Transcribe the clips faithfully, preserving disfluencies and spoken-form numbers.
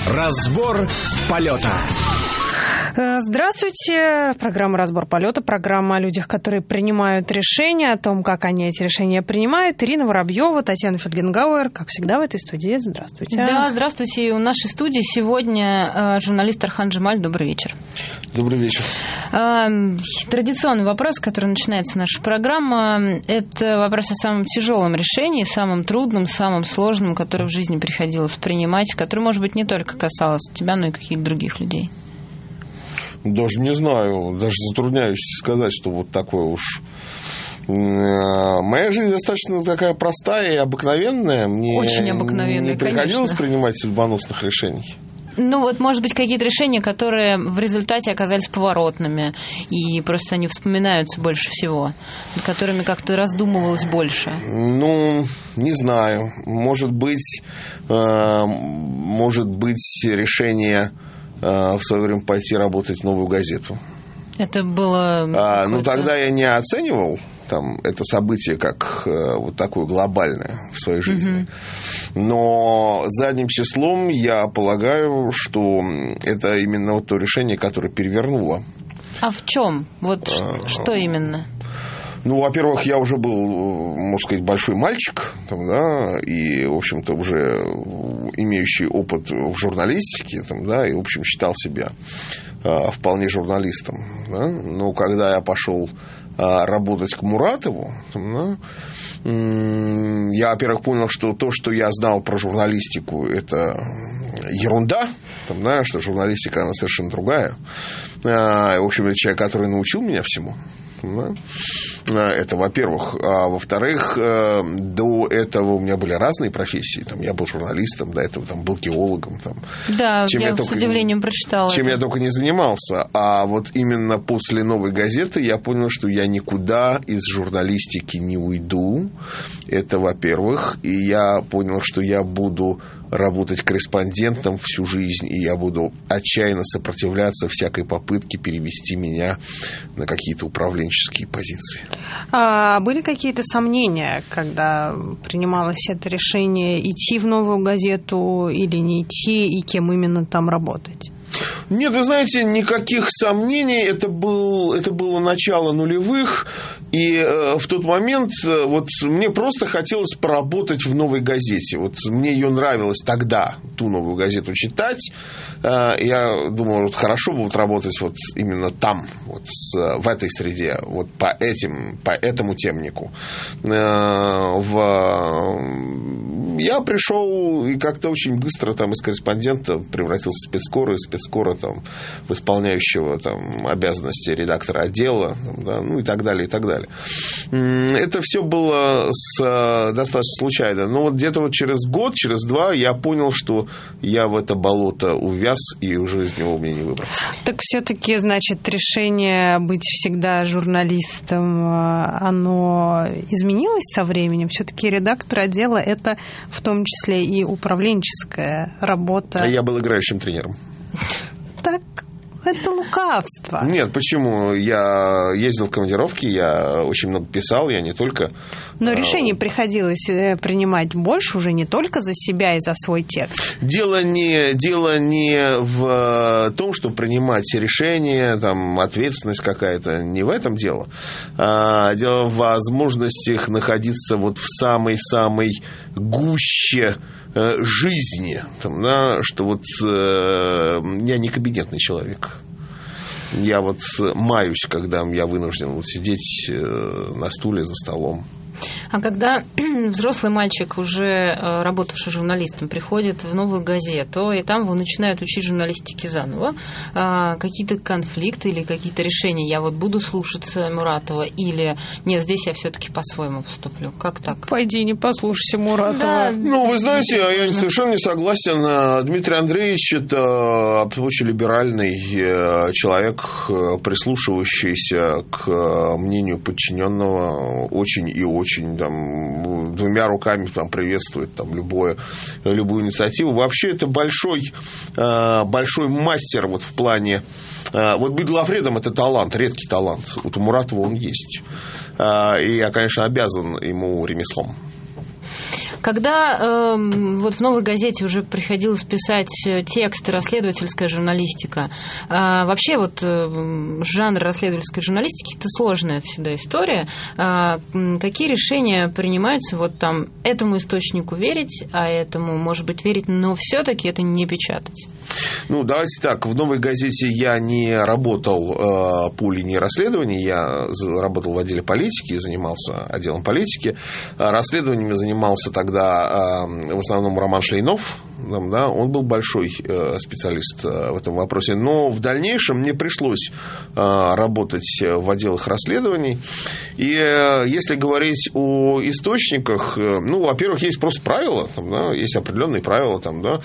Разбор полета. Здравствуйте. Программа «Разбор полета». Программа о людях, которые принимают решения, о том, как они эти решения принимают. Ирина Воробьева, Татьяна Фельгенгауэр, как всегда, в этой студии. Здравствуйте. Да, здравствуйте. И у нашей студии сегодня журналист Архан Джемаль. Добрый вечер. Добрый вечер. Традиционный вопрос, с которого начинается наша программа, это вопрос о самом тяжелом решении, самом трудном, самом сложном, которое в жизни приходилось принимать, которое, может быть, не только касалось тебя, но и каких-то других людей. Даже не знаю, даже затрудняюсь сказать, что вот такое уж. Моя жизнь достаточно такая простая и обыкновенная. Мне Очень обыкновенная, не приходилось конечно. принимать судьбоносных решений. Ну вот, может быть, какие-то решения, которые в результате оказались поворотными, и просто они вспоминаются больше всего, над которыми как-то раздумывалось больше. Ну, не знаю. Может быть, э, может быть решение в свое время пойти работать в «Новую газету». Это было... А, ну, тогда я не оценивал там, это событие как э, вот такое глобальное в своей жизни. Mm-hmm. Но задним числом я полагаю, что это именно вот то решение, которое перевернуло. А в чем? Вот а, что именно? Ну, во-первых, я уже был, можно сказать, большой мальчик, там, да, и, в общем-то, уже имеющий опыт в журналистике, там, да, и, в общем, считал себя а, вполне журналистом. Да. Но когда я пошел а, работать к Муратову, там, да, я, во-первых, понял, что то, что я знал про журналистику, это ерунда, там, да, что журналистика, она совершенно другая. А, в общем, это человек, который научил меня всему. Это, во-первых. А во-вторых, до этого у меня были разные профессии. Там, я был журналистом, до этого там, был геологом. Там, да, чем я, я с только, удивлением прочитала. Чем это. я только не занимался. А вот именно после «Новой газеты» я понял, что я никуда из журналистики не уйду. Это, во-первых. И я понял, что я буду работать корреспондентом всю жизнь, и я буду отчаянно сопротивляться всякой попытке перевести меня на какие-то управленческие позиции. А были какие-то сомнения, когда принималось это решение идти в «Новую газету» или не идти, и кем именно там работать? Нет, вы знаете, никаких сомнений. Это, был, это было начало нулевых. И э, в тот момент э, вот, мне просто хотелось поработать в «Новой газете». Вот мне ее нравилось тогда, ту «Новую газету» читать. Э, я думал, вот, хорошо будет работать вот именно там, вот, с, в этой среде, вот по, этим, по этому темнику. Э, в... Я пришел и как-то очень быстро там, из корреспондента превратился в спецкора, из спецкора там, в исполняющего там, обязанности редактора отдела, там, да, ну и так далее, и так далее. Это все было с, достаточно случайно. Но вот где-то вот через год, через два я понял, что я в это болото увяз, и уже из него мне не выбраться. Так все-таки, значит, решение быть всегда журналистом, оно изменилось со временем? Все-таки редактор отдела – это в том числе и управленческая работа. А я был играющим тренером. Так, это лукавство. Нет, почему? Я ездил в командировки, я очень много писал, я не только... Но решение приходилось принимать больше уже не только за себя и за свой текст. Дело не, дело не в том, что принимать решения, там, ответственность какая-то, не в этом дело. А дело в возможностях находиться вот в самой-самой гуще жизни, там, да, что вот э, я не кабинетный человек. Я вот маюсь, когда я вынужден вот сидеть э, на стуле за столом. А когда взрослый мальчик, уже работавший журналистом, приходит в «Новую газету, и там его начинают учить журналистике заново, какие-то конфликты или какие-то решения, я вот буду слушаться Муратова, или нет, здесь я все-таки по-своему поступлю. Как так? Пойди, не послушайся Муратова. Да. Ну, вы знаете, я совершенно не согласен. Дмитрий Андреевич – это очень либеральный человек, прислушивающийся к мнению подчиненного очень и очень очень там, двумя руками там, приветствует там, любое, любую инициативу. Вообще это большой, большой мастер вот, в плане... Вот быть главредом – это талант, редкий талант. Вот у Муратова он есть. И я, конечно, обязан ему ремеслом. Когда э, вот в «Новой газете» уже приходилось писать тексты, расследовательская журналистика, э, вообще вот э, жанр расследовательской журналистики – это сложная всегда история. Э, какие решения принимаются вот там этому источнику верить, а этому, может быть, верить, но все-таки это не печатать? Ну, давайте так. В «Новой газете» я не работал э, по линии расследований, я работал в отделе политики, занимался отделом политики. Расследованиями занимался тогда э, в основном Роман Шлейнов, да, он был большой э, специалист э, в этом вопросе. Но в дальнейшем мне пришлось э, работать в отделах расследований. И э, если говорить о источниках, э, ну, во-первых, есть просто правила, там, да, есть определенные правила, там, да,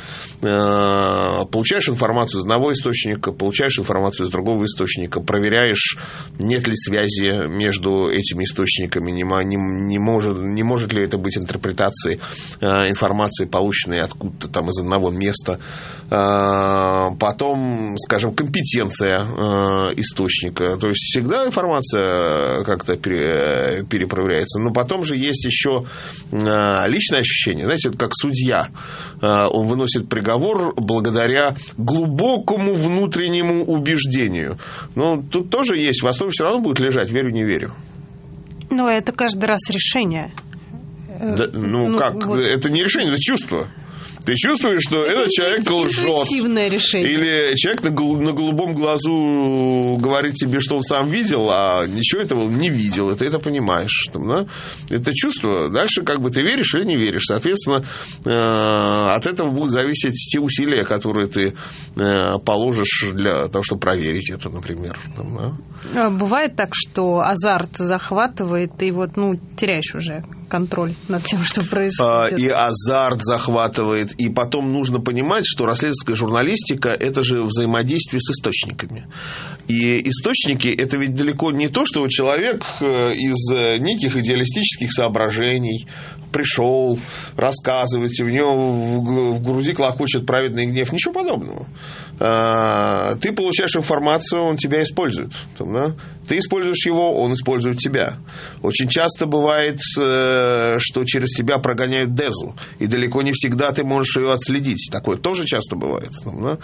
э, получаешь информацию из одного источника, получаешь информацию из другого источника, проверяешь, нет ли связи между этими источниками, не, не, не, может, не может ли это быть интерпретацией э, информации, полученной откуда-то там из одного места. Э, потом, скажем, компетенция э, источника. То есть всегда информация как-то пере, перепроверяется. Но потом же есть еще э, личное ощущение. Знаете, это как судья. Э, он выносит приговор благодаря глубокому внутреннему убеждению. Но тут тоже есть. В основе все равно будет лежать верю, не верю. Но это каждый раз решение. Да, ну, ну как? Вот. Это не решение, это чувство. Ты чувствуешь, что это этот человек лжет. Решение. Или человек на, гол- на голубом глазу говорит тебе, что он сам видел, а ничего этого не видел. И ты это понимаешь. Там, да? Это чувство. Дальше как бы ты веришь или не веришь. Соответственно, э- от этого будут зависеть те усилия, которые ты э- положишь для того, чтобы проверить это, например. Там, да? Бывает так, что азарт захватывает, и вот, ну, теряешь уже контроль над тем, что происходит. И азарт захватывает. И потом нужно понимать, что расследовательская журналистика – это же взаимодействие с источниками. И источники – это ведь далеко не то, что человек из неких идеалистических соображений пришел, рассказывать, в него в груди клокочет праведный гнев. Ничего подобного. Ты получаешь информацию, он тебя использует. Да? Ты используешь его, он использует тебя. Очень часто бывает, что через тебя прогоняют дезу. И далеко не всегда ты можешь ее отследить. Такое тоже часто бывает. Да?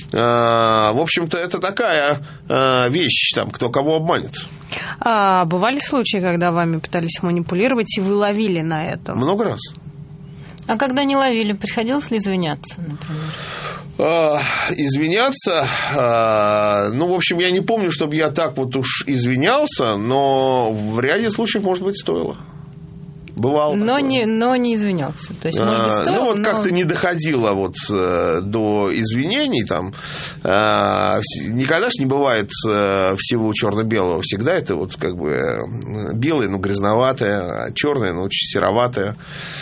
В общем-то, это такая вещь, там, кто кого обманет. А бывали случаи, когда вами пытались манипулировать, и вы ловили на этом? Много раз. А когда не ловили, приходилось ли извиняться, например? Извиняться, ну, в общем, я не помню, чтобы я так вот уж извинялся, но в ряде случаев, может быть, стоило. Бывало. Но не, но не извинялся. То есть, может быть, стоило, ну, вот но... как-то не доходило вот до извинений. Там. Никогда же не бывает всего черно-белого. Всегда это вот как бы белое, но грязноватое, а черное, но очень сероватое.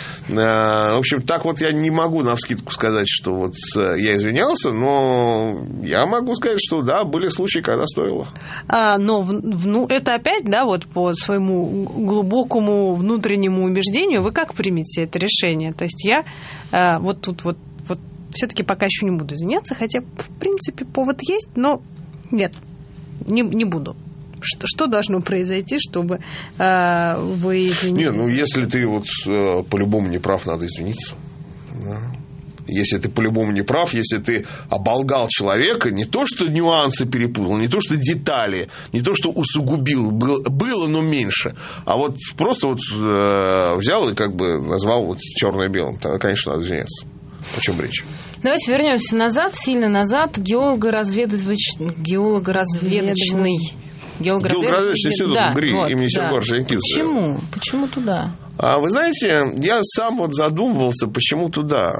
В общем, так вот я не могу навскидку сказать, что вот я извинялся, но я могу сказать, что да, были случаи, когда стоило. А, но ну, это опять, да, вот по своему глубокому внутреннему убеждению, вы как примете это решение? То есть я а, вот тут вот, вот все-таки пока еще не буду извиняться, хотя, в принципе, повод есть, но нет, не, не буду. Что, что должно произойти, чтобы э, вы извинились? Не, ну, если ты вот э, по-любому не прав, надо извиниться. Да. Если ты по-любому не прав, если ты оболгал человека, не то, что нюансы перепутал, не то, что детали, не то, что усугубил, было, было но меньше, а вот просто вот э, взял и как бы назвал вот черное белым. Тогда, конечно, надо извиняться. О чем речь? Давайте вернемся назад, сильно назад. Геолого-разведочный... Геолого-разведочный... Геологоразведочный институт да, ГРИ вот, имени да. Сергея Орджоникидзе. Почему? Почему туда? А вы знаете, я сам вот задумывался, почему туда.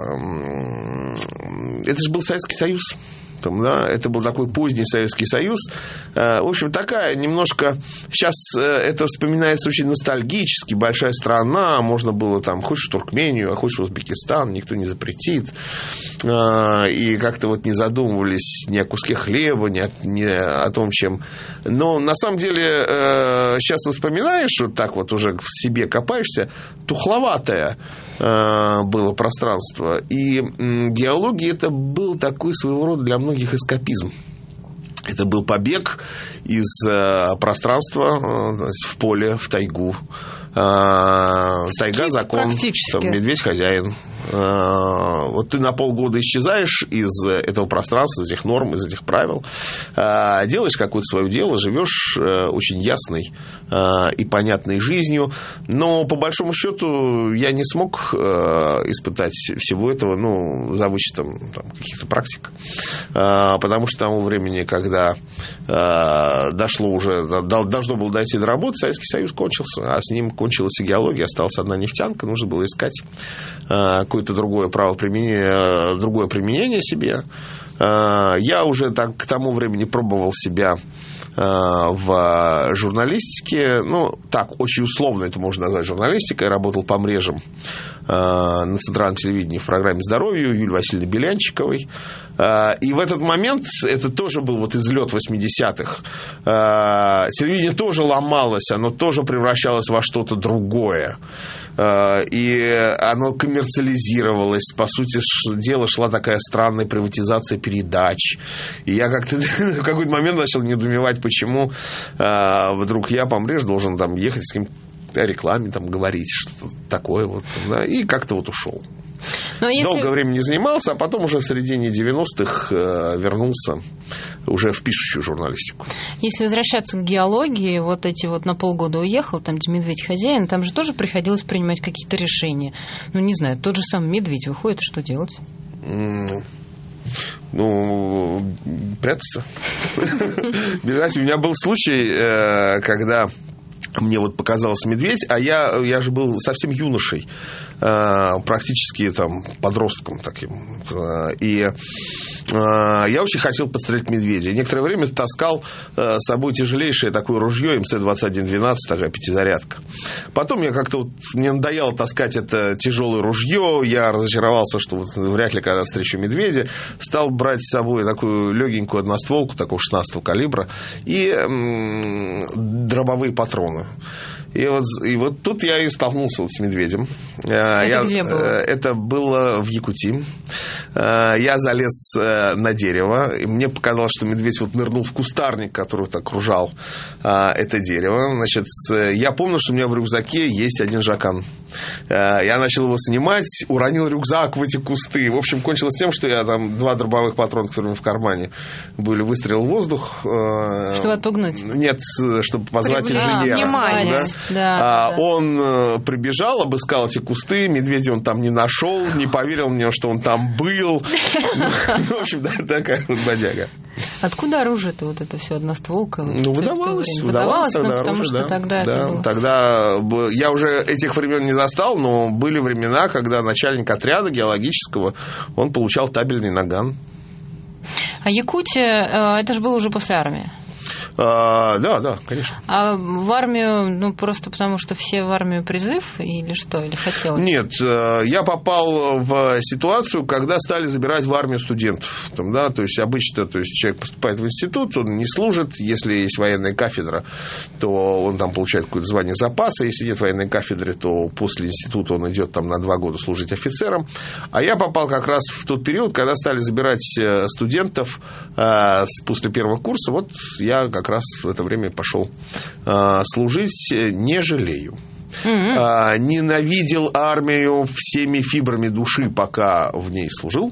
Это же был Советский Союз. Там, да, это был такой поздний Советский Союз. В общем, такая немножко... Сейчас это вспоминается очень ностальгически. Большая страна. Можно было там, хочешь в Туркмению, а хочешь в Узбекистан. Никто не запретит. И как-то вот не задумывались ни о куске хлеба, ни о, ни о том, чем... Но на самом деле сейчас вспоминаешь, вот так вот уже в себе копаешься, тухловатое было пространство. И геология это был такой своего рода для многих эскапизм. Это был побег из пространства в поле, в тайгу, Тайга закон, там, медведь хозяин. Вот ты на полгода исчезаешь из этого пространства, из этих норм, из этих правил, делаешь какое-то свое дело, живешь очень ясной и понятной жизнью, но по большому счету я не смог испытать всего этого, ну, за вычетом там, каких-то практик, потому что к тому времени, когда дошло уже, должно было дойти до работы, Советский Союз кончился, а с ним кончилась и геология, осталась одна нефтянка, нужно было искать какое-то другое правоприменение, другое применение себе. Я уже так, к тому времени пробовал себя в журналистике, ну, так, очень условно это можно назвать журналистикой. Я работал по мрежам на центральном телевидении в программе «Здоровье» Юлии Васильевны Белянчиковой. И в этот момент, это тоже был вот излет восьмидесятых, телевидение тоже ломалось, оно тоже превращалось во что-то другое. И оно коммерциализировалось. По сути дела, шла такая странная приватизация передач. И я как-то в какой-то момент начал недоумевать, почему вдруг я по мреже должен там ехать с кем-то о рекламе, там, говорить, что-то такое. Вот, да, и как-то вот ушел. Но если... Долгое время не занимался, а потом уже в середине девяностых вернулся уже в пишущую журналистику. Если возвращаться к геологии, вот эти вот на полгода уехал, там, где медведь хозяин, там же тоже приходилось принимать какие-то решения. Ну, не знаю, тот же самый медведь выходит, что делать? Ну, прятаться. Бежать. У меня был случай, когда мне вот показался медведь, а я, я же был совсем юношей, практически там подростком таким. И я очень хотел подстрелить медведя. Некоторое время таскал с собой тяжелейшее такое ружье эм цэ двадцать один двенадцать, такая пятизарядка. Потом мне как-то вот, мне надоело таскать это тяжелое ружье, я разочаровался, что вот вряд ли когда встречу медведя, стал брать с собой такую легенькую одностволку, такого шестнадцатого калибра, и м- дробовые патроны. И вот, и вот тут я и столкнулся вот с медведем. Это я, где было? Это было в Якутии. Я залез на дерево, и мне показалось, что медведь вот нырнул в кустарник, который вот окружал это дерево. Значит, я помню, что у меня в рюкзаке есть один жакан. Я начал его снимать, уронил рюкзак в эти кусты. В общем, кончилось тем, что я там два дробовых патрона, которые у меня в кармане были, выстрелил в воздух. Чтобы отпугнуть? Нет, чтобы позвать инженера. Внимание. Да? Да, а, да. Он прибежал, обыскал эти кусты, медведя он там не нашел, не поверил мне, что он там был. В общем, такая вот бодяга. Откуда оружие-то вот это все, одностволка? Ну, выдавалось. Выдавалось, потому что тогда это было. Тогда я уже этих времен не застал, но были времена, когда начальник отряда геологического, он получал табельный наган. А Якутия, это же было уже после армии? А, да, да, конечно. А в армию, ну, просто потому что все в армию призыв или что, или хотелось? Нет, я попал в ситуацию, когда стали забирать в армию студентов. Там, да, то есть обычно, то есть человек поступает в институт, он не служит, если есть военная кафедра, то он там получает какое-то звание запаса, если нет военной кафедры, то после института он идет там на два года служить офицером. А я попал как раз в тот период, когда стали забирать студентов после первого курса. Вот я как раз в это время пошел служить, не жалею. Mm-hmm. Ненавидел армию всеми фибрами души, пока в ней служил.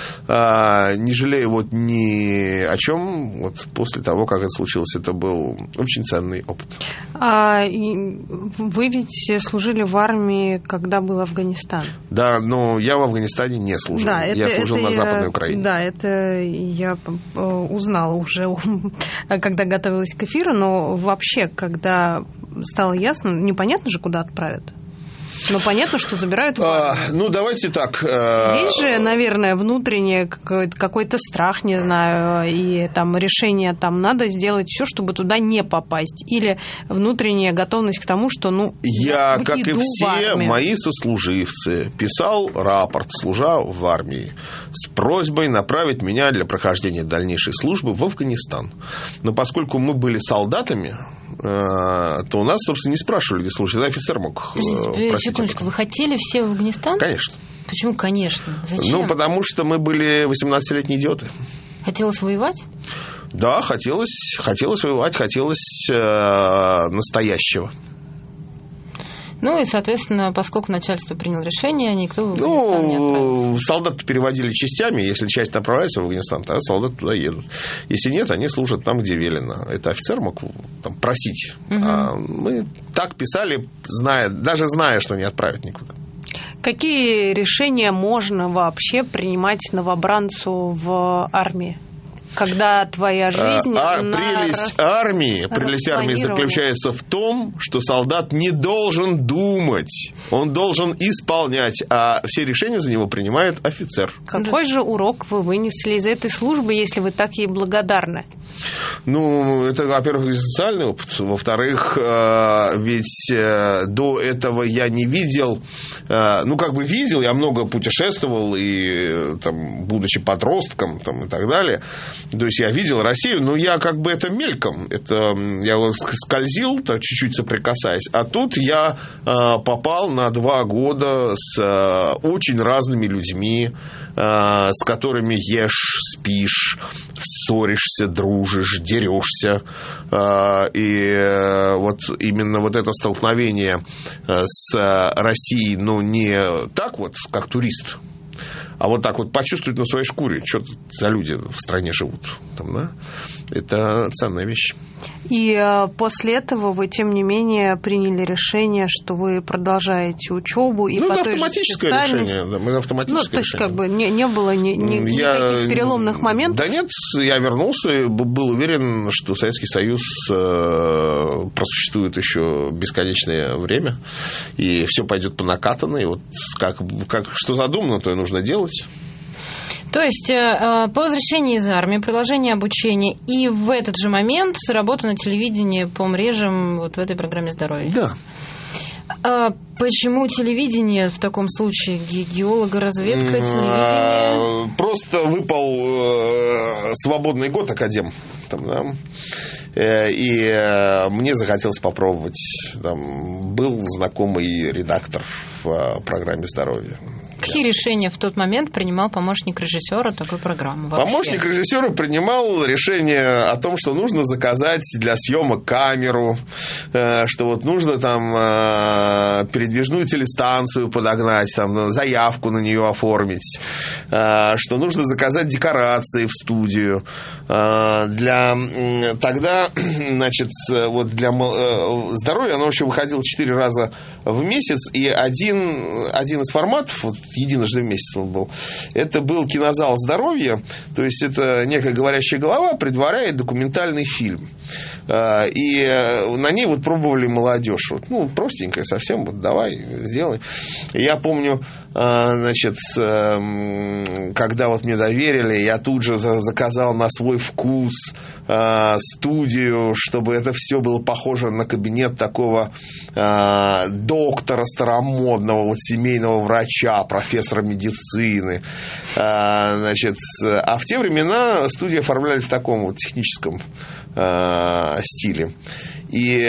Не жалею вот ни о чем. Вот после того, как это случилось, это был очень ценный опыт. А вы ведь служили в армии, когда был Афганистан? Да, но я в Афганистане не служил. Да, это, я служил это на Западной Украине. Да, это я узнала уже, когда готовилась к эфиру, но вообще, когда стало ясно, непонятно же, куда отправят. Ну, понятно, что забирают в армию. А, ну, давайте так. Есть же, наверное, внутренний какой-то, какой-то страх, не знаю, и там решение, там надо сделать все, чтобы туда не попасть. Или внутренняя готовность к тому, что, ну, я, как и все мои сослуживцы, писал рапорт, служа в армии, с просьбой направить меня для прохождения дальнейшей службы в Афганистан. Но поскольку мы были солдатами, то у нас, собственно, не спрашивали, где служить. Тогда офицер мог просить. Секундочку, вы хотели все в Афганистан? Конечно. Почему конечно? Зачем? Ну, потому что мы были восемнадцатилетние идиоты. Хотелось воевать? Да, хотелось, хотелось воевать, хотелось э, настоящего. Ну и, соответственно, поскольку начальство приняло решение, никто в Афганистан не отправился. Ну, солдат переводили частями. Если часть направляется в Афганистан, тогда солдаты туда едут. Если нет, они служат там, где велено. Это офицер мог там просить. Угу. А мы так писали, зная, даже зная, что не отправят никуда. Какие решения можно вообще принимать новобранцу в армии? Когда твоя жизнь... А, а прелесть армии, прелесть армии заключается в том, что солдат не должен думать, он должен исполнять, а все решения за него принимает офицер. Какой же урок вы вынесли из этой службы, если вы так ей благодарны? Ну, это, во-первых, экзистенциальный опыт. Во-вторых, ведь до этого я не видел, ну, как бы видел, я много путешествовал, и, там, будучи подростком, там, и так далее. То есть я видел Россию, но я как бы это мельком. Это я вот скользил, так, чуть-чуть соприкасаясь. А тут я попал на два года с очень разными людьми, с которыми ешь, спишь, ссоришься, дружишь, дерешься. И вот именно вот это столкновение с Россией, ну, не так вот, как турист, а вот так вот почувствовать на своей шкуре, что за люди в стране живут. Там, да? Это ценная вещь. И после этого вы, тем не менее, приняли решение, что вы продолжаете учебу и ну, по это той автоматическое же решение. Да, это автоматическое ну, то есть, решение. как бы не, не было ни, ни, я, никаких переломных моментов? Да нет, я вернулся и был уверен, что Советский Союз э, просуществует еще бесконечное время, и все пойдет по накатанной. Вот как, как, что задумано, то и нужно делать. То есть по возвращении из армии, продолжение обучения и в этот же момент работа на телевидении по мрежам вот в этой программе здоровья. Да. А почему телевидение в таком случае? Геологоразведка, телевидение? Просто выпал свободный год академ. Там, да? И мне захотелось попробовать. Там был знакомый редактор в программе здоровья. Какие решения в тот момент принимал помощник режиссера такой программы? Вообще? Помощник режиссера принимал решение о том, что нужно заказать для съемок камеру, что вот нужно там передвижную телестанцию подогнать, там, заявку на нее оформить, что нужно заказать декорации в студию. Для... Тогда, значит, вот для здоровья оно вообще выходило четыре раза в месяц, и один, один из форматов, вот, единожды в месяц он был, это был кинозал здоровья, то есть это некая говорящая голова предваряет документальный фильм. И на ней вот пробовали молодежь. Вот, ну, простенькая совсем, вот давай, сделай. Я помню, значит, когда вот мне доверили, я тут же заказал на свой вкус студию, чтобы это все было похоже на кабинет такого доктора старомодного, вот семейного врача, профессора медицины. Значит, а в те времена студии оформлялись в таком вот техническом стиле. И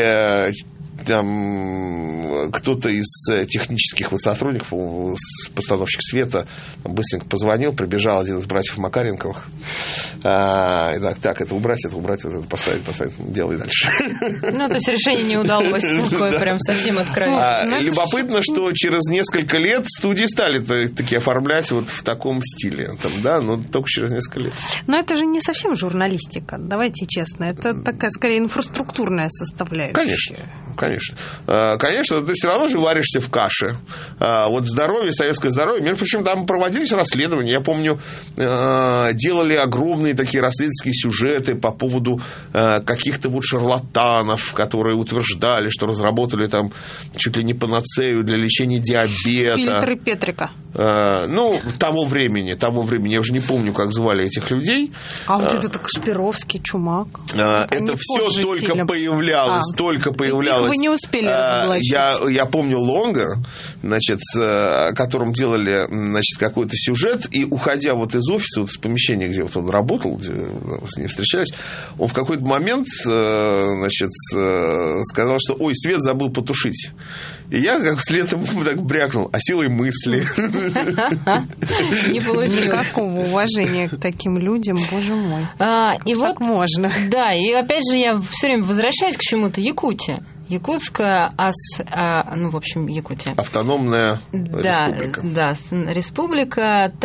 там кто-то из технических вот сотрудников, постановщик света, быстренько позвонил, прибежал один из братьев Макаренковых. А, так, так, это убрать, это убрать, это поставить, поставить, делай дальше. Ну, то есть решение не удалось, такое прям совсем откровенно. Любопытно, что через несколько лет студии стали такие оформлять вот в таком стиле, да, но только через несколько лет. Но это же не совсем журналистика, давайте честно, это такая, скорее, инфраструктурная составляющая. Конечно. Конечно. Конечно, ты все равно же варишься в каше. Вот здоровье, советское здоровье, между прочим, там проводились расследования. Я помню, делали огромные такие расследовательские сюжеты по поводу каких-то вот шарлатанов, которые утверждали, что разработали там чуть ли не панацею для лечения диабета. Фильтры Петрика. Ну, того времени, того времени. Я уже не помню, как звали этих людей. А вот это Кашпировский, Чумак. Это все только сильно появлялось, а. только появлялось. Вы не успели разоблачить. Я, я помню Лонга, значит, о котором делали, значит, какой-то сюжет, и уходя вот из офиса, вот из помещения, где вот он работал, где с ним встречались, он в какой-то момент, значит, сказал, что ой, свет забыл потушить. И я как вслед ему так брякнул, а силой мысли. Не получилось. Никакого уважения к таким людям, боже мой. И как вот можно. Да, и опять же я все время возвращаюсь к чему-то. Якутия. Якутская, ас, а, ну, в общем, Якутия. Автономная да, республика. Да, республика.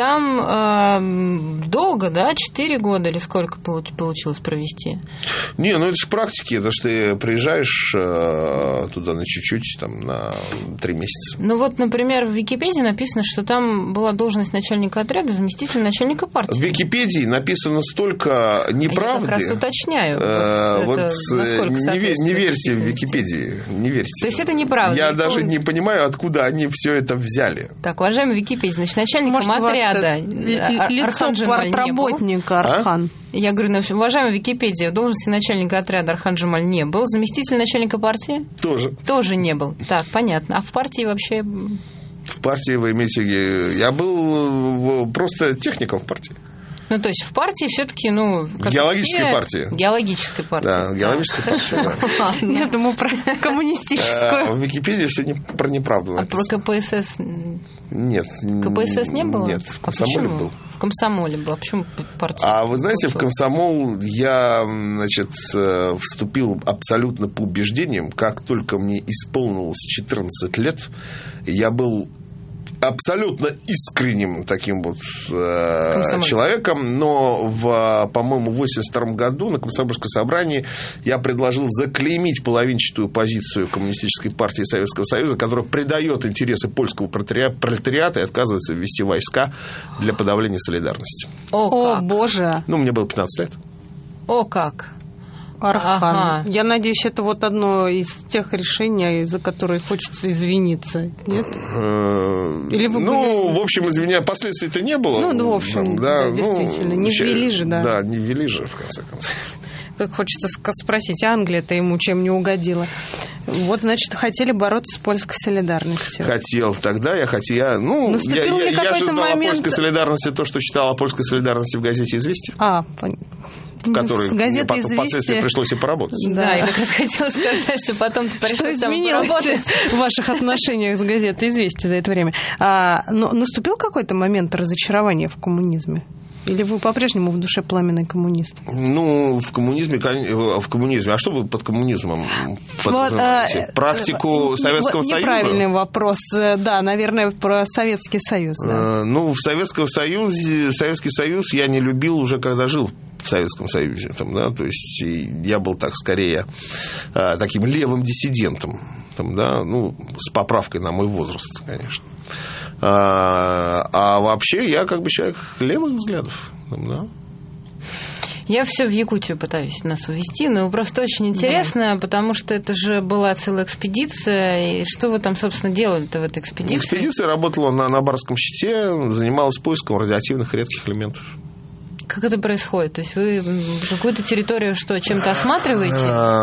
Там э, долго, да, четыре года или сколько получилось провести? Не, ну это же практики, это же ты приезжаешь э, туда на чуть-чуть, там, на три месяца. Ну вот, например, в Википедии написано, что там была должность начальника отряда, заместитель начальника партии. В Википедии написано столько неправды. Я как раз уточняю. Э, вот вот это, не, не верьте в Википедии. Не верьте. То есть это неправда. Я Никто... даже не понимаю, откуда они все это взяли. Так, уважаемый Википедия, значит, начальником Может, отряда лицо партработника Архан. А? Я говорю, уважаемый Википедия, в должности начальника отряда Архан Джамаль не был. Заместитель начальника партии? Тоже. Тоже не был. Так, понятно. А в партии вообще... В партии вы имеете... Я был просто техником в партии. Ну, то есть в партии все-таки, ну... Геологической все... партии. Геологической партии. Да, геологической партии. Я думаю, про коммунистическую. В Википедии все про неправду написано. А про КПСС... Нет. КПСС не было? Нет, в комсомоле был. В комсомоле был. А почему партия? А вы знаете, в комсомол я, значит, вступил абсолютно по убеждениям. Как только мне исполнилось четырнадцать лет, я был... абсолютно искренним таким вот э, человеком, но, в, по-моему, в восемьдесят втором году на Комсомольском собрании я предложил заклеймить половинчатую позицию Коммунистической партии Советского Союза, которая предает интересы польского пролетариата и отказывается ввести войска для подавления солидарности. О, О боже! Ну, мне было пятнадцать лет. О, как! Архан. Ага. Я надеюсь, это вот одно из тех решений, за которые хочется извиниться. Нет? Или вы ну, были... в общем, извиняюсь, последствий-то не было. Ну, ну в общем, да, да, действительно. Ну, не ввели же, да. Да, не ввели же, в конце концов. Как хочется спросить, Англия-то ему чем не угодила? Вот, значит, хотели бороться с польской солидарностью. Хотел. Тогда я хотел... Ну, я, я, я же знал момент... о польской солидарности то, что читал о польской солидарности в газете «Известия». А, понятно. В которой мне потом впоследствии пришлось и поработать. Да, да, я как раз хотела сказать, что потом ты пришлось там поработать. В ваших отношениях с газетой «Известия» за это время. А, но наступил какой-то момент разочарования в коммунизме? Или вы по-прежнему в душе пламенный коммунист? Ну, в коммунизме, в коммунизме. А что вы под коммунизмом подразумеваете? Вот, Практику Советского Союза? Неправильный вопрос. Да, наверное, про Советский Союз. Да. Ну, в Советском Союзе, Советский Союз я не любил уже, когда жил в Советском Союзе. Там, да? То есть я был так скорее таким левым диссидентом. Там, да? Ну, с поправкой на мой возраст, конечно. А, а вообще я как бы человек левых взглядов. Да? Я все в Якутию пытаюсь нас увезти, но просто очень интересно, да. Потому что это же была целая экспедиция. И что вы там, собственно, делали-то в этой экспедиции? Экспедиция работала на, на Барском щите, занималась поиском радиоактивных редких элементов. Как это происходит? То есть вы какую-то территорию что, чем-то осматриваете?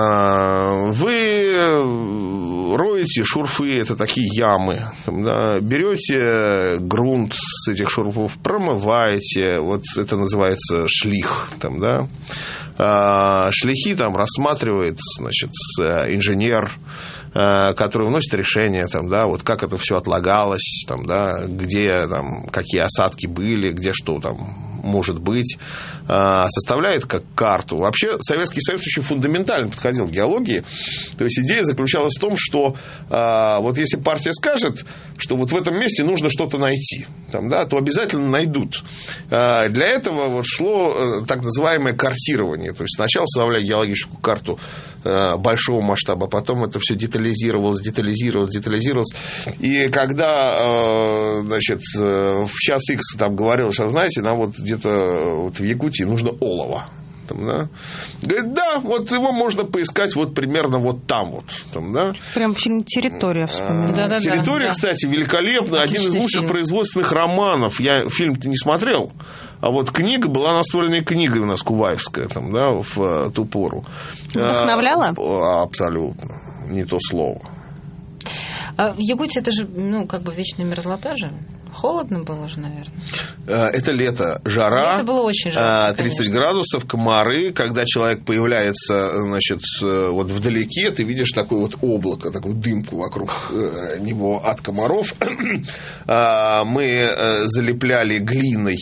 Вы роете шурфы, это такие ямы. Там, да, берете грунт с этих шурфов, промываете. Вот это называется шлих. Там, да. Шлихи там рассматривает, значит, инженер, который вносит решение, там, да, вот как это все отлагалось, там, да, где там, какие осадки были, где что там может быть, составляет как карту. Вообще Советский Союз очень фундаментально подходил к геологии. То есть идея заключалась в том, что вот если партия скажет, что вот в этом месте нужно что-то найти, там, да, то обязательно найдут. Для этого вот шло так называемое картирование. То есть сначала составляли геологическую карту большого масштаба, потом это все детализировалось, детализировалось, детализировалось. И когда, значит, в час Икс там говорилось, что, знаете, нам вот где-то вот в Якутии нужно олово. Там, да? Говорит, да, вот его можно поискать вот примерно вот там вот. Там, да? Прям фильм «Территория» вспомнил. Да, да, «Территория», да, кстати, великолепная. Один из лучших фильм. производственных романов. Я фильм-то не смотрел. А вот книга была настольной книгой у нас, куваевская, там, да, в ту пору. Вдохновляла? А, абсолютно. Не то слово. А в Якутии это же, ну, как бы вечная мерзлота же. Холодно было же, наверное. Это лето, жара. Это было очень жарко, тридцать конечно. Градусов, комары. Когда человек появляется, значит, вот вдалеке, ты видишь такое вот облако, такую дымку вокруг него от комаров. Мы залепляли глиной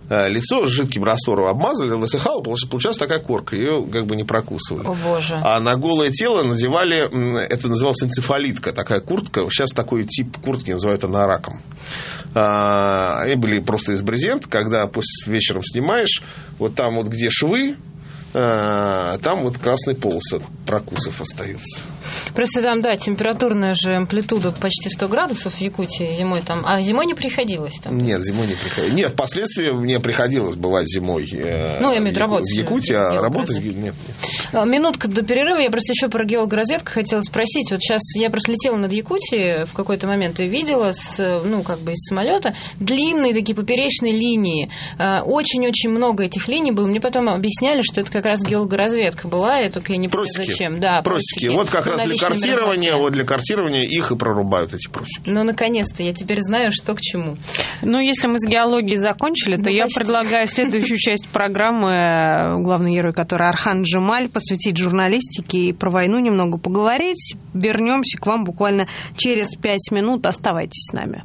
лицо с жидким раствором обмазывали, высыхало, получалась такая корка, ее как бы не прокусывали. О, боже. А на голое тело надевали, это называлось энцефалитка, такая куртка, сейчас такой тип куртки называют анораком. Они были просто из брезента, когда после вечером снимаешь, вот там вот где швы, там вот красные полосы от прокусов остаются. Просто там, да, температурная же амплитуда почти сто градусов в Якутии зимой там. А зимой не приходилось там? Нет, зимой не приходилось. Нет, впоследствии мне приходилось бывать зимой ну, я имею в виду работать в Якутии, а работать нет, нет. Минутка до перерыва. Я просто еще про геологоразведку хотела спросить. Вот сейчас я просто летела над Якутией в какой-то момент и видела, с, ну, как бы из самолета длинные такие поперечные линии. Очень-очень много этих линий было. Мне потом объясняли, что это как раз геологоразведка была, я только я не просеки. помню зачем. Да, просеки. просеки. Вот как раз для картирования, вот для картирования их и прорубают, эти просеки. Ну, наконец-то, я теперь знаю, что к чему. Ну, если мы с геологией закончили, то ну, я почти. предлагаю следующую часть программы, главный герой которой Орхан Джемаль, посвятить журналистике и про войну немного поговорить. Вернемся к вам буквально через пять минут. Оставайтесь с нами.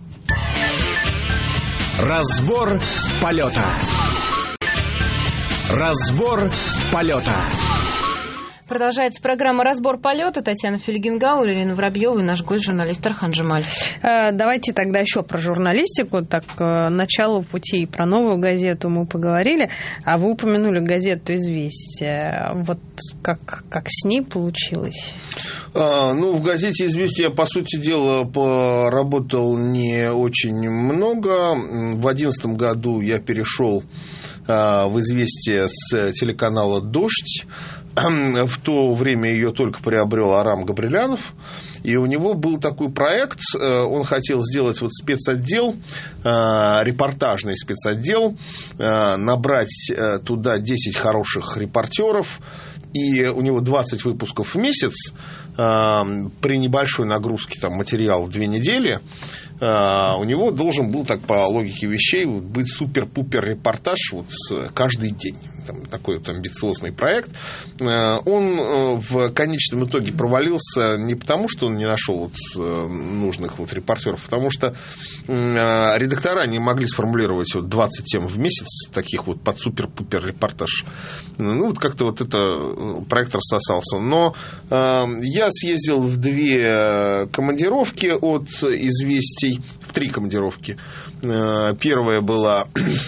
Разбор полета. Разбор полета. Продолжается программа «Разбор полета». Татьяна Фельгенгауэр, Ирина Воробьева и наш гость, журналист Орхан Джемаль. Давайте тогда еще про журналистику. Так, начало пути, про новую газету мы поговорили, а вы упомянули газету «Известия». Вот как, как с ней получилось? А, ну, в газете «Известия», по сути дела, поработал не очень много. В две тысячи одиннадцатом году я перешел в «Известия» с телеканала «Дождь». В то время ее только приобрел Арам Габрилянов, и у него был такой проект, он хотел сделать вот спецотдел, репортажный спецотдел, набрать туда десять хороших репортеров, и у него двадцать выпусков в месяц, при небольшой нагрузке там, материала в две недели, у него должен был, так по логике вещей, быть супер-пупер репортаж вот каждый день. Там, такой вот амбициозный проект. Он в конечном итоге провалился не потому, что он не нашел вот нужных вот репортеров, а потому что редактора не могли сформулировать вот двадцать тем в месяц, таких вот под супер-пупер репортаж. Ну, вот как-то вот это проект рассосался. Но я съездил в две командировки от «Известий», в три командировки. Первая была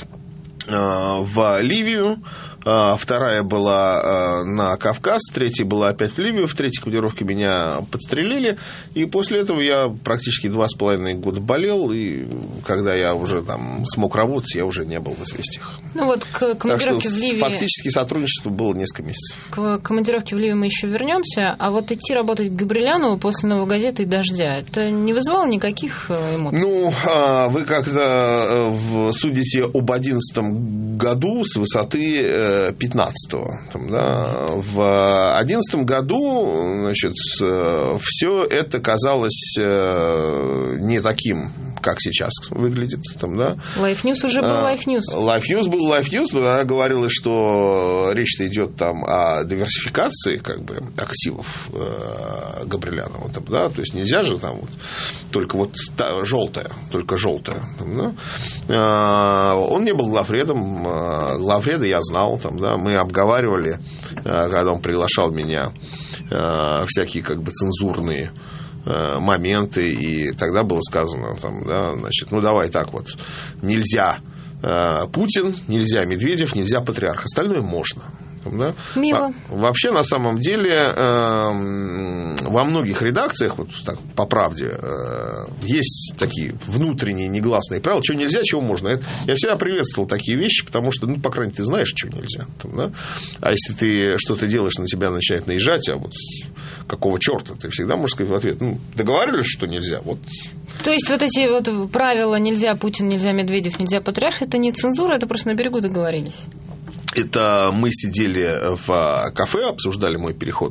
в Ливию, вторая была на Кавказ, третья была опять в Ливию. В третьей командировке меня подстрелили, и после этого я практически два с половиной года болел, и когда я уже там смог работать, я уже не был в «Известиях». Ну вот к командировке в Ливии... Фактически сотрудничество было несколько месяцев. К командировке в Ливию мы еще вернемся, а вот идти работать к Габрилянову после «Новой газеты» и «Дождя», это не вызвало никаких эмоций? Ну, вы как-то судите об одиннадцатом году с высоты пятнадцатого. Там, да. В одиннадцатом году, значит, все это казалось не таким, как сейчас выглядит. Там, да. Life News уже был Life News. Life News был Life News, но она говорила, что речь-то идет там о диверсификации как бы, активов э, Габрилянова. Там, да. То есть нельзя же там вот, только вот та, желтая, только желтая. Там, да. э, он не был главредом. Э, главреда я знал. Там, да, мы обговаривали, когда он приглашал меня, всякие как бы цензурные моменты, и тогда было сказано, там, да, значит, ну давай так вот, нельзя Путин, нельзя Медведев, нельзя патриарх, остальное можно. Да? Мило. Вообще, на самом деле, э, во многих редакциях, вот так, по правде, э, есть такие внутренние негласные правила, чего нельзя, чего можно. Это, я всегда приветствовал такие вещи, потому что, ну, по крайней мере, ты знаешь, чего нельзя. Там, да? А если ты что-то делаешь, на тебя начинает наезжать, а вот какого черта, ты всегда можешь сказать в ответ, ну, договаривались, что нельзя, вот. То есть, вот эти вот правила «нельзя Путин, нельзя Медведев, нельзя патриарх» — это не цензура, это просто на берегу договорились? Это мы сидели в кафе, обсуждали мой переход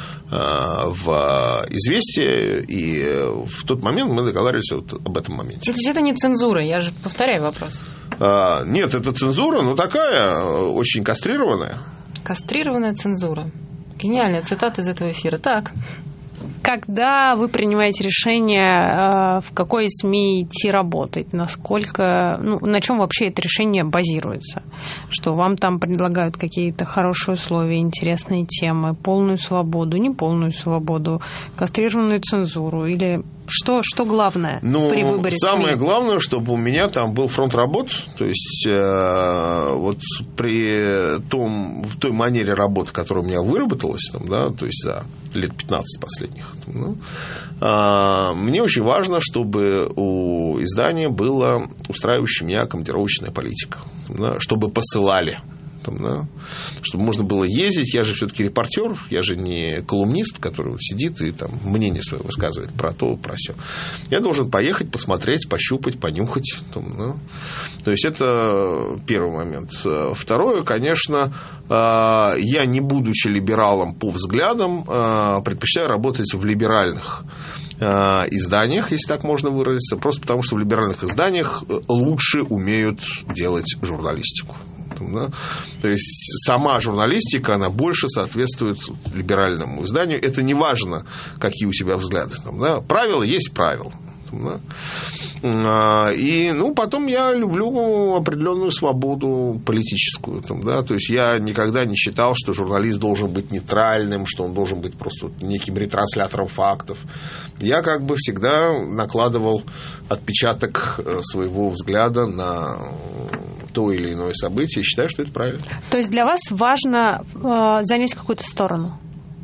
в «Известия», и в тот момент мы договаривались вот об этом моменте. То есть это не цензура, я же повторяю вопрос. Нет, это цензура, но такая, очень кастрированная. Кастрированная цензура. Гениальная цитата из этого эфира. Так. Когда вы принимаете решение, в какой СМИ идти работать, насколько, ну, на чем вообще это решение базируется? Что вам там предлагают какие-то хорошие условия, интересные темы, полную свободу, неполную свободу, кастрированную цензуру или что, что главное ну, при выборе самое СМИ? главное, чтобы у меня там был фронт работ, то есть э, вот при том, в той манере работы, которая у меня выработалась, там, да, то есть за лет пятнадцать последних, ну, э, мне очень важно, чтобы у издания была устраивающая меня командировочная политика, да, чтобы посылали. Там, да, чтобы можно было ездить. Я же все-таки репортер, я же не колумнист, который вот сидит и там мнение свое высказывает про то, про все. Я должен поехать, посмотреть, пощупать, понюхать. Там, да. То есть это первый момент. Второе, конечно, я, не будучи либералом по взглядам, предпочитаю работать в либеральных изданиях, если так можно выразиться, просто потому что в либеральных изданиях лучше умеют делать журналистику. Да? То есть сама журналистика, она больше соответствует либеральному изданию. Это не важно, какие у тебя взгляды. Там, да? Правила есть правила. Да? И ну, потом я люблю определенную свободу политическую. Там, да? То есть я никогда не считал, что журналист должен быть нейтральным, что он должен быть просто неким ретранслятором фактов. Я как бы всегда накладывал отпечаток своего взгляда на то или иное событие, и считаю, что это правильно. То есть для вас важно э, занять какую-то сторону?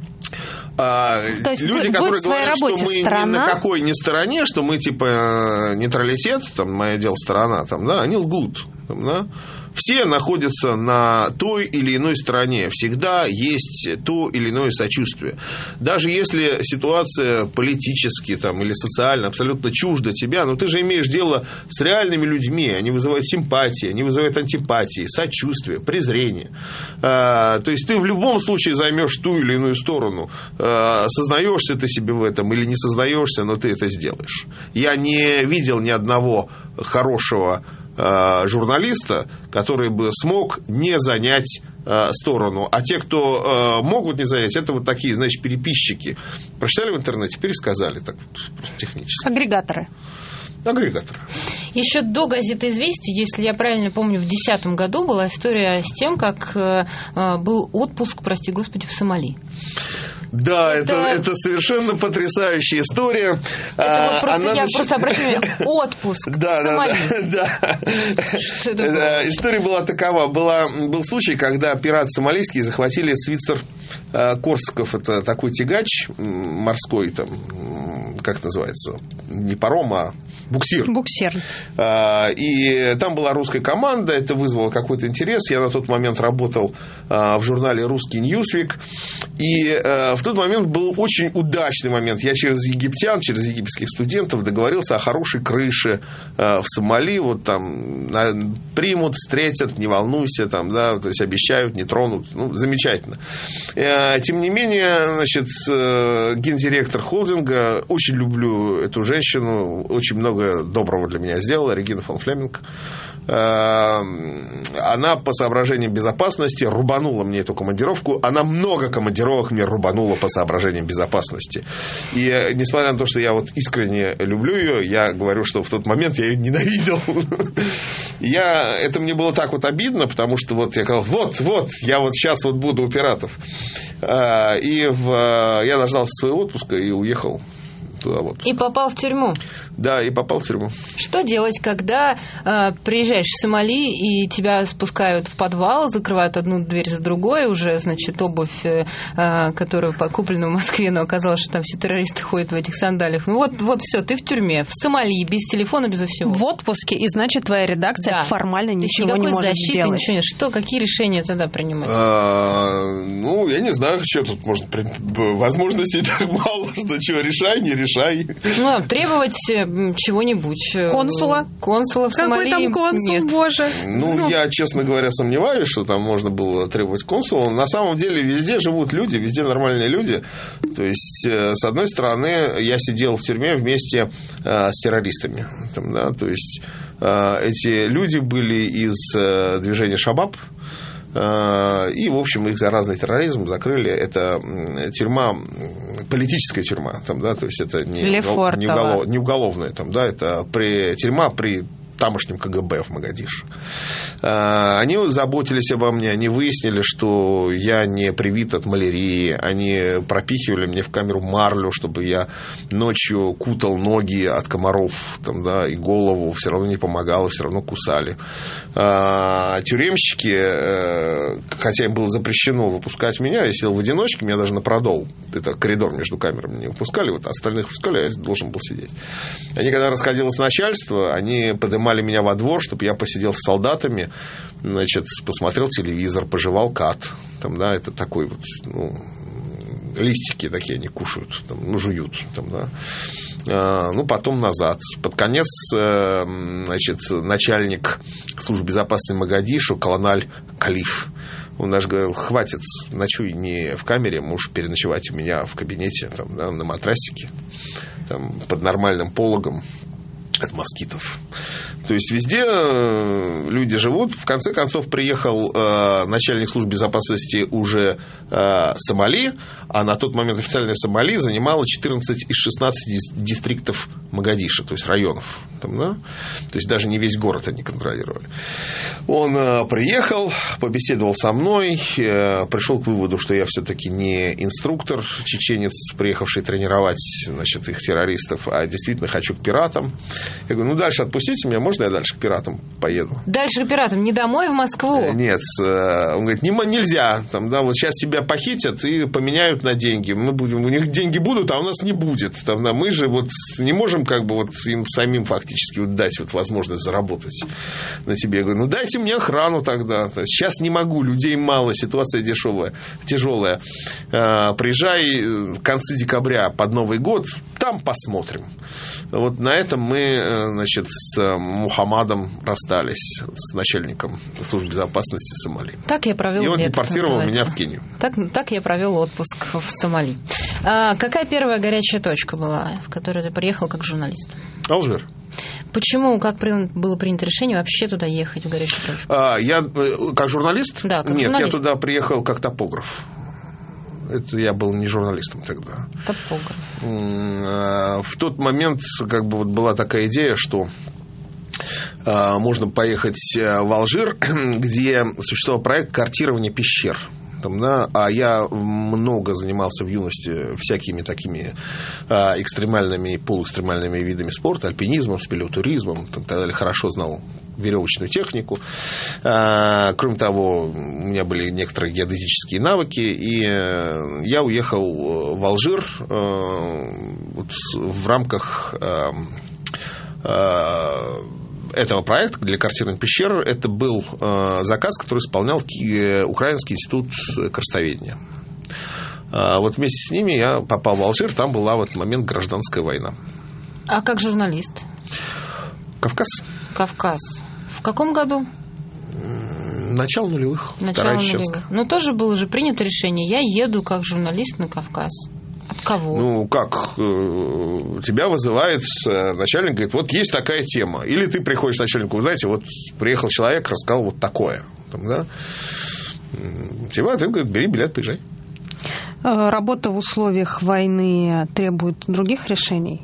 А, То есть люди, вы, которые вы в своей говорят, работе что мы сторона? ни на какой не стороне, что мы типа нейтралитет, там, мое дело сторона, там, да, они лгут. Там, да. Все находятся на той или иной стороне. Всегда есть то или иное сочувствие. Даже если ситуация политически там, или социально абсолютно чужда тебя, но ты же имеешь дело с реальными людьми. Они вызывают симпатии, они вызывают антипатии, сочувствие, презрение. А, то есть ты в любом случае займешь ту или иную сторону. А, сознаешься ты себе в этом или не сознаешься, но ты это сделаешь. Я не видел ни одного хорошего журналиста, который бы смог не занять э, сторону. А те, кто э, могут не занять, это вот такие, значит, переписчики. Прочитали в интернете, пересказали так вот, технически. Агрегаторы. Агрегаторы. Еще до газеты «Известия», если я правильно помню, в две тысячи десятом году была история с тем, как э, был отпуск, прости господи, в Сомали. Да, это, это, это совершенно потрясающая история. Это вот просто, Она я нач... просто обратила внимание, отпуск да, в Сомали. Да, да. Что это было? История была такова. Была, был случай, когда пираты сомалийские захватили свитцер Корсаков. Это такой тягач морской, там, как называется, не паром, а буксир. Буксир. И там была русская команда, это вызвало какой-то интерес. Я на тот момент работал в журнале «Русский Ньюсвик». И в тот момент был очень удачный момент. Я через египтян, через египетских студентов договорился о хорошей крыше в Сомали. Вот там примут, встретят, не волнуйся, там, да, то есть обещают, не тронут. Ну, замечательно. Тем не менее, значит, гендиректор холдинга, очень люблю эту женщину, очень много доброго для меня сделала, Регина фон Флеминг. Она по соображениям безопасности рубанула мне эту командировку. Она много командировок мне рубанула по соображениям безопасности. И несмотря на то, что я вот искренне люблю ее, я говорю, что в тот момент я ее ненавидел. Я, это мне было так вот обидно, потому что вот я сказал, вот, вот, я вот сейчас вот буду у пиратов. И в, я дождался своего отпуска и уехал туда вот. И попал в тюрьму. Да, и попал в тюрьму. Что делать, когда э, приезжаешь в Сомали и тебя спускают в подвал, закрывают одну дверь за другой, уже, значит, обувь, э, которую куплена в Москве, но оказалось, что там все террористы ходят в этих сандалиях. Ну вот, вот все, ты в тюрьме, в Сомали, без телефона, без всего. В отпуске, и значит, твоя редакция да. формально ничего не может защиты, сделать. Ничего нет. Что, какие решения тогда принимать? А, ну, я не знаю, что тут можно... Возможностей так мало, что чего, решай, не решай. Ну, требовать чего-нибудь. Консула? Консула в Сомали? Какой там консул, нет. боже? Ну, ну, я, честно говоря, сомневаюсь, что там можно было требовать консула. На самом деле, везде живут люди, везде нормальные люди. То есть, с одной стороны, я сидел в тюрьме вместе с террористами. Там, да, то есть, эти люди были из движения «Шабаб». И, в общем, их за разный терроризм закрыли. Это тюрьма, политическая тюрьма, там, да, то есть это не, угол, не, уголов, не уголовная, там, да, это при, тюрьма при тамошнем ка гэ бэ в Магадише. Они заботились обо мне, они выяснили, что я не привит от малярии, они пропихивали мне в камеру марлю, чтобы я ночью кутал ноги от комаров, там, да, и голову, все равно не помогало, все равно кусали. А тюремщики, хотя им было запрещено выпускать меня, я сидел в одиночке, меня даже на продол, это коридор между камерами, не выпускали, вот остальных выпускали, а я должен был сидеть. Они, когда расходилось начальство, они поднимали меня во двор, чтобы я посидел с солдатами, значит, посмотрел телевизор, пожевал кат. Там, да, это такой вот, ну, листики такие они кушают, там, ну, жуют. Там, да. а, ну, потом назад. Под конец, значит, начальник службы безопасности Магадишу, Каланаль Калиф, он даже говорил: хватит, ночуй не в камере, можешь переночевать у меня в кабинете, там, да, на матрасике, там, под нормальным пологом от москитов. То есть везде люди живут. В конце концов приехал э, начальник службы безопасности уже э, Сомали, а на тот момент официальная Сомали занимала четырнадцать из шестнадцати дистриктов Магадиша, то есть районов. Там, да? То есть даже не весь город они контролировали. Он э, приехал, побеседовал со мной, э, пришел к выводу, что я все-таки не инструктор, чеченец, приехавший тренировать, значит, их террористов, а действительно хочу к пиратам. Я говорю: ну, дальше отпустите меня, можно я дальше к пиратам поеду? Дальше к пиратам, не домой, в Москву? Нет. Он говорит: не, нельзя. Там, да, вот сейчас тебя похитят и поменяют на деньги. Мы будем, у них деньги будут, а у нас не будет. Там, да, мы же вот не можем как бы вот им самим фактически вот дать вот возможность заработать на тебе. Я говорю: ну, дайте мне охрану тогда. Сейчас не могу, людей мало, ситуация дешевая, тяжелая. Приезжай в конце декабря под Новый год, там посмотрим. Вот на этом мы, значит, с Мухаммадом расстались, с начальником службы безопасности Сомали. Так я провел. И он депортировал меня в Кению. Так, так я провел отпуск в Сомали. А какая первая горячая точка была, в которую ты приехал как журналист? Алжир. Почему, как было принято решение вообще туда ехать, в горячую точку? А, я как журналист? Да, как Нет, журналист. Я туда приехал как топограф. Это я был не журналистом тогда. Топограф. В тот момент как бы вот была такая идея, что можно поехать в Алжир, где существовал проект картирования пещер. Там, да, а я много занимался в юности всякими такими а, экстремальными и полуэкстремальными видами спорта, альпинизмом, спелеотуризмом, там, так далее, хорошо знал веревочную технику. А, кроме того, у меня были некоторые геодезические навыки, и я уехал в Алжир а, вот, в рамках а, а, этого проекта для картирования пещер. Это был э, заказ, который исполнял Украинский институт карстоведения. А вот вместе с ними я попал в Алжир, там была в этот момент гражданская война. А как журналист? Кавказ. Кавказ. В каком году? Начало нулевых. Начало нулевых. Но тоже было же принято решение: я еду как журналист на Кавказ. От кого? Ну, как? Тебя вызывает начальник, говорит: вот есть такая тема. Или ты приходишь к начальнику: вы знаете, вот приехал человек, рассказал вот такое. Там, да? Тебя, ты говоришь: бери билет, приезжай. Работа в условиях войны требует других решений?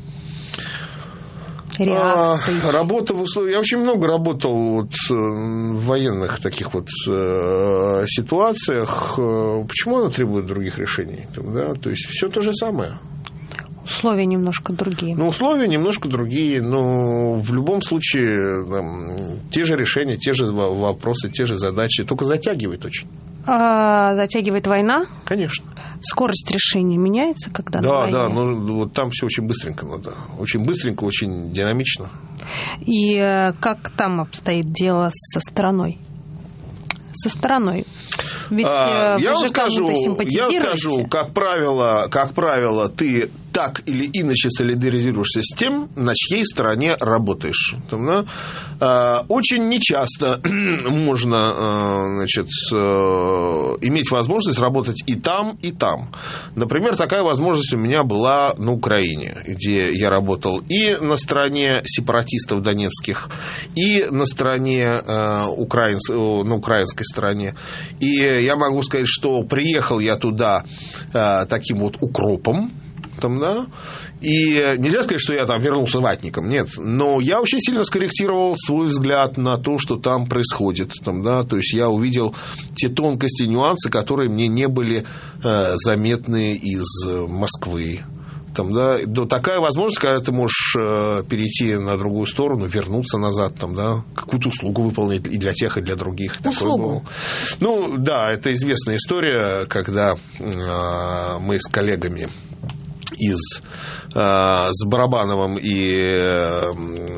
Реакций. А, работа в условиях... Я очень много работал вот в военных таких вот э, ситуациях. Почему она требует других решений? Да? То есть все то же самое. Условия немножко другие. Ну, условия немножко другие, но в любом случае там, те же решения, те же вопросы, те же задачи, только затягивает очень. А, затягивает война? Конечно. Скорость решения меняется, когда да, на войне? Да, да, но вот там все очень быстренько надо. Очень быстренько, очень динамично. И как там обстоит дело со стороной? Со стороной. Ведь а, вы я же вам скажу, кому-то симпатизируете. Я скажу, как правило, как правило, ты так или иначе солидаризируешься с тем, на чьей стороне работаешь. Да? Очень нечасто можно, значит, иметь возможность работать и там, и там. Например, такая возможность у меня была на Украине, где я работал и на стороне сепаратистов донецких, и на стороне украин... на украинской стороне. И я могу сказать, что приехал я туда таким вот укропом, там, да, и нельзя сказать, что я там вернулся ватником, нет, но я очень сильно скорректировал свой взгляд на то, что там происходит, там, да, то есть я увидел те тонкости, нюансы, которые мне не были э, заметны из Москвы. Там, да, такая возможность, когда ты можешь э, перейти на другую сторону, вернуться назад, там, да, какую-то услугу выполнить и для тех, и для других. Услугу? Ну, да, это известная история, когда э, мы с коллегами из э, с Барабановым и э,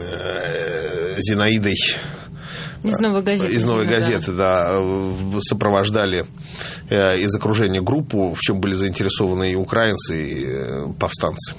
Зинаидой из «Новой газеты». Из «Новой газеты», да, сопровождали из окружения группу, в чем были заинтересованы и украинцы, и повстанцы.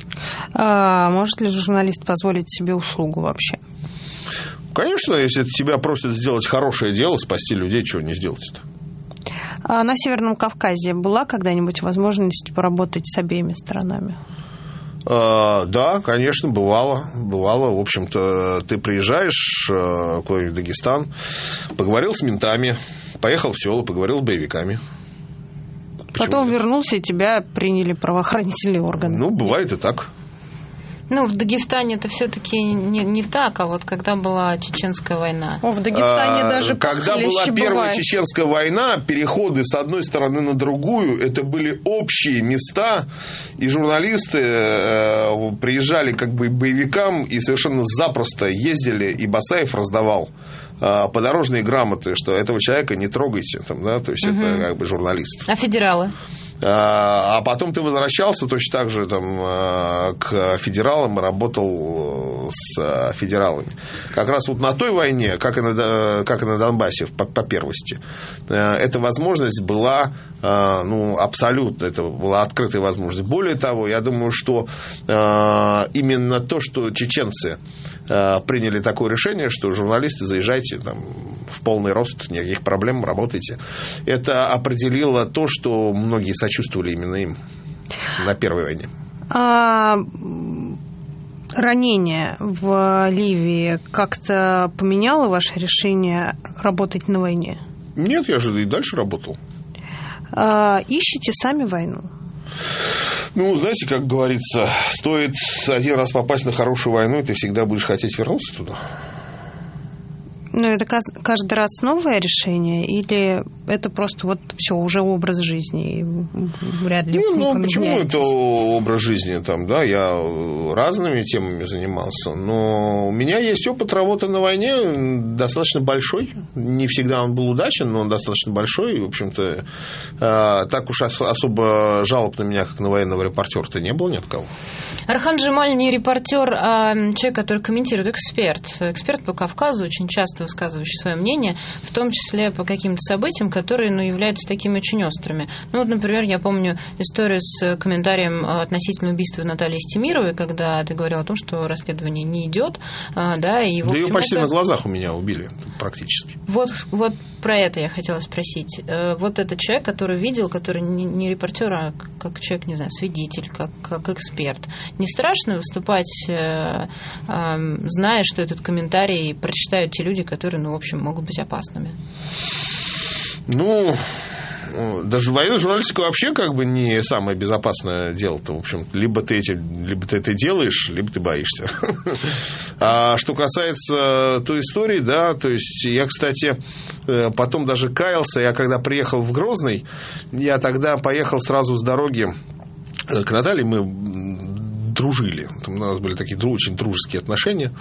А может ли журналист позволить себе услугу вообще? Конечно, если тебя просят сделать хорошее дело, спасти людей, чего не сделать-то? А на Северном Кавказе была когда-нибудь возможность поработать с обеими сторонами? Uh, да, конечно, бывало. Бывало, в общем-то, ты приезжаешь uh, куда-нибудь в Дагестан, поговорил с ментами, поехал в село, поговорил с боевиками. Потом нет? Вернулся, и тебя приняли правоохранительные органы. Ну, бывает и так. Ну, в Дагестане это все-таки не, не так, а вот когда была Чеченская война. О, в Дагестане а, даже когда была первая бывает. Чеченская война, переходы с одной стороны на другую, это были общие места, и журналисты э, приезжали как бы боевикам и совершенно запросто ездили, и Басаев раздавал э, подорожные грамоты, что этого человека не трогайте, там, да, то есть угу. это как бы журналист. А федералы? А потом ты возвращался точно так же там, к федералам и работал с федералами. Как раз вот на той войне, как и на, как и на Донбассе, по, по первости, эта возможность была ну, абсолютно, это была открытая возможность. Более того, я думаю, что именно то, что чеченцы приняли такое решение, что журналисты, заезжайте там, в полный рост, никаких проблем, работайте, это определило то, что многие сочувствовали именно им на первой войне. А ранение в Ливии как-то поменяло ваше решение работать на войне? Нет, я же и дальше работал. А ищете сами войну? Ну, знаете, как говорится, стоит один раз попасть на хорошую войну, и ты всегда будешь хотеть вернуться туда. Ну, это каждый раз новое решение, или это просто вот все уже образ жизни, и вряд ли ну, ну, поменяетесь? Почему это образ жизни? Там, да, я разными темами занимался, но у меня есть опыт работы на войне достаточно большой. Не всегда он был удачен, но он достаточно большой. И, в общем-то, так уж особо жалоб на меня, как на военного репортера-то не было ни от кого. Орхан Джемаль не репортер, а человек, который комментирует, эксперт. Эксперт по Кавказу, очень часто высказывающий свое мнение, в том числе по каким-то событиям, которые, ну, являются такими очень острыми. Ну, вот, например, я помню историю с комментарием относительно убийства Натальи Стемировой, когда ты говорил о том, что расследование не идет, да, и, в да общем, ее почти это... на глазах у меня убили практически. Вот, вот про это я хотела спросить. Вот этот человек, который видел, который не репортер, а как человек, не знаю, свидетель, как, как эксперт. Не страшно выступать, зная, что этот комментарий прочитают те люди, которые, ну, в общем, могут быть опасными? Ну, даже военная журналистика вообще как бы не самое безопасное дело-то, в общем. Либо ты, эти, либо ты это делаешь, либо ты боишься. А что касается той истории, да, то есть я, кстати, потом даже каялся. Я когда приехал в Грозный, я тогда поехал сразу с дороги к Наталье. Мы дружили. Там у нас были такие очень дружеские отношения.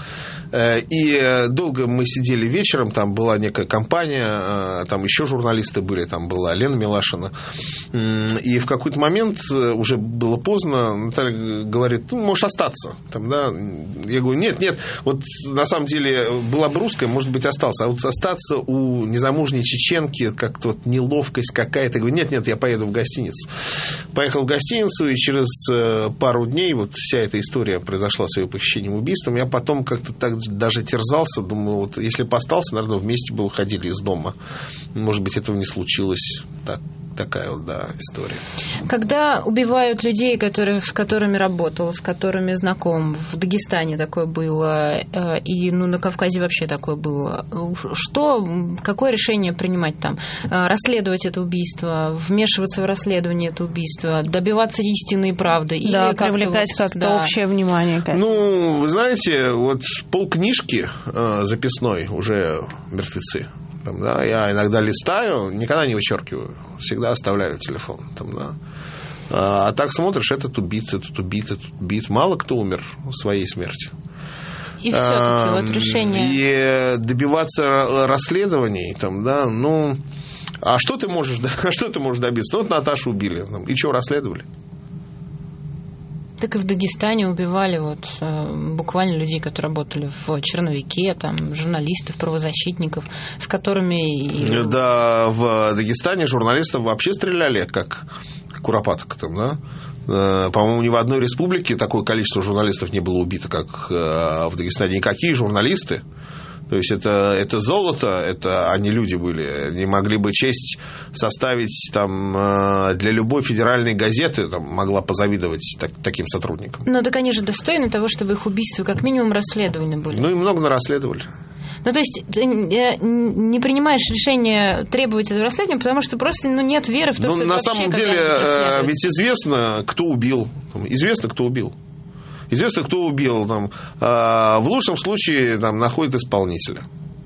И долго мы сидели вечером, там была некая компания, там еще журналисты были, там была Лена Милашина. И в какой-то момент, уже было поздно, Наталья говорит, ну, можешь остаться. Там, да? Я говорю, нет, нет, вот на самом деле была бы русская, может быть, остался. А вот остаться у незамужней чеченки, как-то вот неловкость какая-то. Я говорю, нет, нет, я поеду в гостиницу. Поехал в гостиницу, и через пару дней вот вся эта история произошла с ее похищением, убийством. Я потом как-то так даже терзался, думаю, вот если бы остался, наверное, вместе бы выходили из дома. Может быть, этого не случилось. Так, такая вот, да, история. Когда убивают людей, которых, с которыми работал, с которыми знаком, в Дагестане такое было, и ну, на Кавказе вообще такое было, что, какое решение принимать там? Расследовать это убийство, вмешиваться в расследование этого убийства, добиваться истины и правды? Или да, как-то привлекать вот, как-то да. общее внимание. Как-то. Ну, вы знаете, вот полкнижки э, записной уже мертвецы. Там, да, я иногда листаю, никогда не вычеркиваю, всегда оставляю телефон. Там, да. А так смотришь, этот убит, этот убит, этот убит. Мало кто умер своей смертью. И все-таки вот решение. И добиваться расследований, там, да, ну, а что ты можешь, а что ты можешь добиться? Ну, вот Наташу убили, там, и что, расследовали? Так и в Дагестане убивали вот буквально людей, которые работали в черновике, там, журналистов, правозащитников, с которыми... Да, в Дагестане журналистов вообще стреляли, как куропаток там, да? По-моему, ни в одной республике такое количество журналистов не было убито, как в Дагестане. Никакие журналисты. То есть это, это золото, это они люди были. Они могли бы честь составить там, для любой федеральной газеты, там, могла позавидовать так, таким сотрудникам. Но так они же достойны того, чтобы их убийства как минимум расследованы были. Ну и много расследовали. Ну, то есть ты не принимаешь решение требовать этого расследования, потому что просто ну, нет веры в то, ну, что на это самом вообще деле ведь известно, кто убил. Известно, кто убил. Известно, кто убил. Там, в лучшем случае там, находят исполнителя.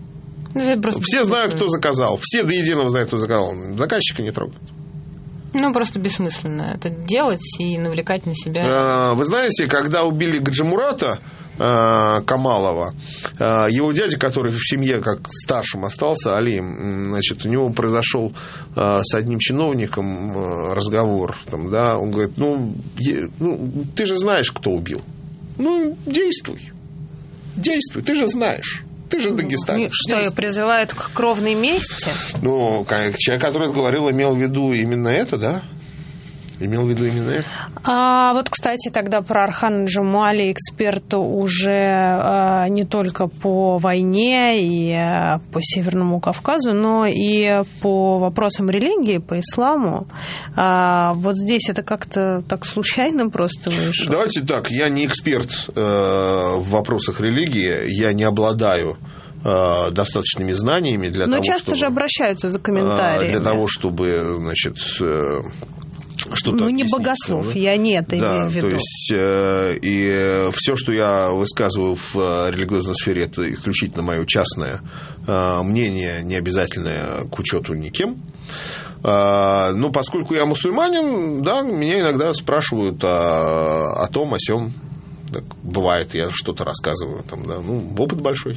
Все знают, кто заказал. Все до единого знают, кто заказал. Заказчика не трогают. Ну, просто бессмысленно это делать и навлекать на себя. Вы знаете, когда убили Гаджимурата Камалова, его дядя, который в семье как старшим остался, Али, значит, у него произошел с одним чиновником разговор. Там, да, он говорит, ну, ну, ты же знаешь, кто убил. Ну, действуй. Действуй, ты же знаешь. Ты же дагестанец. Что, и призывают к кровной мести? Ну, человек, который это говорил, имел в виду именно это, да? Имел в виду именно это? А вот, кстати, тогда про Орхана Джумали, эксперту уже а, не только по войне и а, по Северному Кавказу, но и по вопросам религии, по исламу. А, вот здесь это как-то так случайно просто вышло? Давайте так, я не эксперт э, в вопросах религии, я не обладаю э, достаточными знаниями для но того, часто чтобы... же обращаются за комментариями. Для того, чтобы, значит... Э, что-то ну, не богослов, да? Я не это да, имею в виду. То есть, э, и все, что я высказываю в религиозной сфере, это исключительно мое частное э, мнение, не обязательное к учету никем. Э, но поскольку я мусульманин, да, меня иногда спрашивают о, о том, о сём. Так, бывает, я что-то рассказываю. Там, да, ну, опыт большой.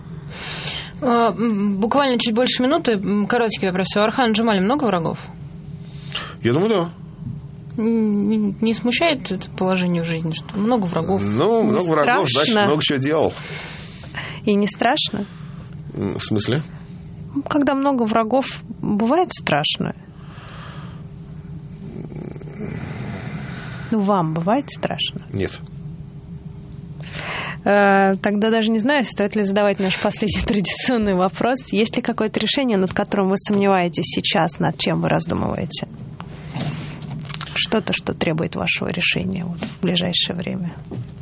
Буквально чуть больше минуты. Короткий вопрос. У Орхана Джумали много врагов? Я думаю, да. Не смущает это положение в жизни, что много врагов? Ну, много не врагов, страшно. значит, много чего делал. И не страшно? В смысле? Когда много врагов, бывает страшно? Ну, вам бывает страшно? Нет. Тогда даже не знаю, стоит ли задавать наш последний традиционный вопрос. Есть ли какое-то решение, над которым вы сомневаетесь сейчас, над чем вы раздумываете? Что-то, что требует вашего решения вот, в ближайшее время?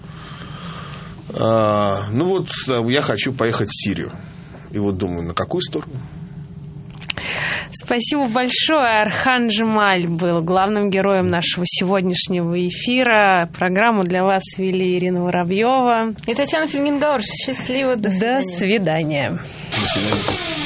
А, ну вот я хочу поехать в Сирию. И вот думаю, на какую сторону? Спасибо большое. Орхан Джумаль был главным героем нашего сегодняшнего эфира. Программу для вас вели Ирина Воробьева и Татьяна Фельгенгауэр. Счастливо. До свидания. До свидания. До свидания.